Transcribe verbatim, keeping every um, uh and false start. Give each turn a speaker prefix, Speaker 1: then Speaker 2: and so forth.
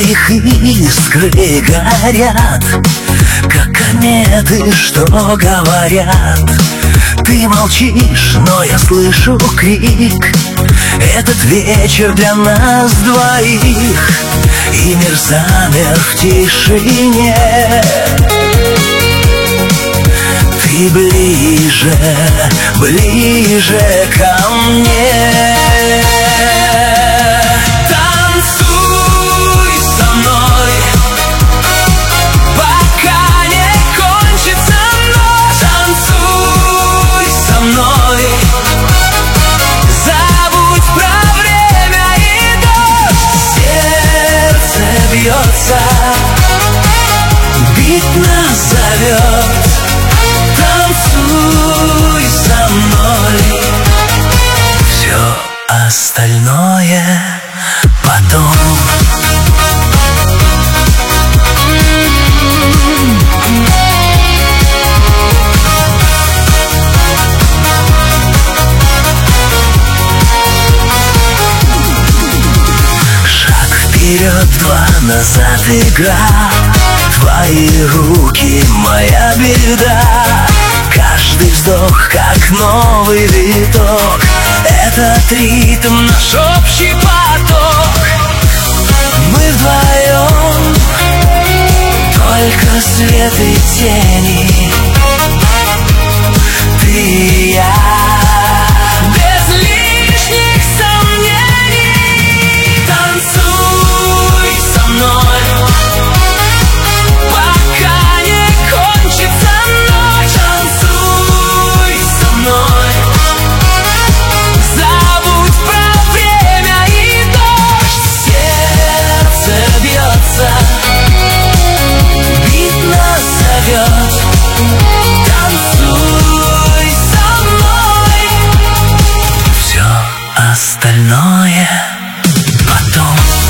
Speaker 1: твоих искры горят, как кометы, что говорят. Ты молчишь, но я слышу крик. Этот вечер для нас двоих, и мир замер в тишине. Ты ближе, ближе ко мне. Танцуй со мной, пока не кончится ночь. Танцуй со мной, забудь про время и дождь. Сердце бьется, бить нас зовет. Танцуй со мной, все остальное потом. Шаг вперед, два назад игра. Твои руки, моя беда. Каждый вздох, как новый виток. Этот ритм, наш общий поток. Мы вдвоем, только свет и тени. Ты и я, без лишних сомнений. Танцуй со мной, остальное потом.